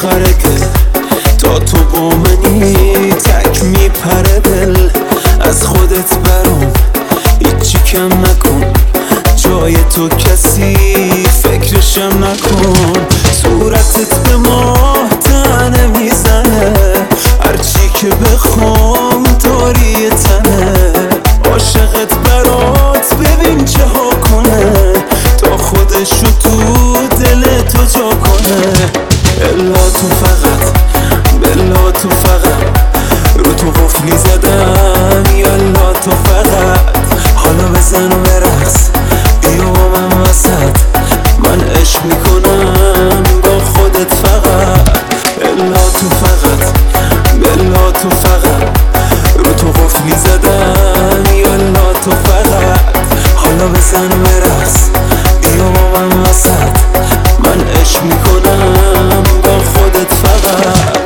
آخر دل تا تو با منی تک میپره دل. از خودت برام هیچی کم نکن، جای تو کسی فکرشم نکن. صورتت به ماه تنه میزنه، هرچی که بخوام داری تنه. عاشقت برات ببین چه ها کنه، تا خودشو تو دل تو جا کنه. الا تو فقط، بلا تو فقط، رو تو قفلی زدم. یالا تو فقط، حالا بزن و برقص، بیا با من وسط، من عشق میکنم با خودت فقط. الا تو فقط، بلا تو فقط، رو تو قفلی زدم. یالا تو فقط، حالا بزن و برقص، بیا با من وسط، من عشق میکنم با خودت فقط.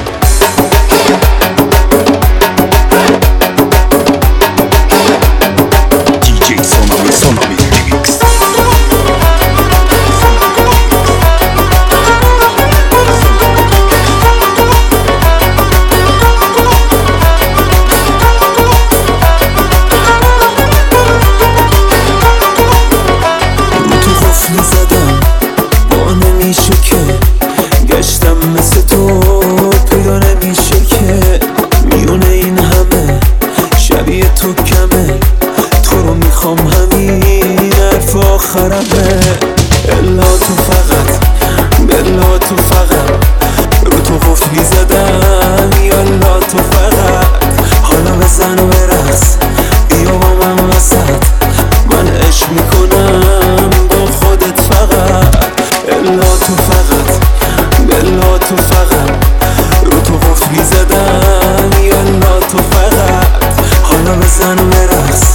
گشتم مثل تو پیدا نمیشه که، میونه این همه شبیه تو کمه. تو رو میخوام همین حرف آخرمه. الا تو فقط، بلا تو فقط، رو تو قفلی زدم. یالا تو فقط، حالا بزن و برقص، بیا با من وسط، من عشق میکنم با خودت فقط. الا تو فقط، بلا تو فقط، رو تو قفلی زدم. یالا تو فقط، حالا بزن و برقص،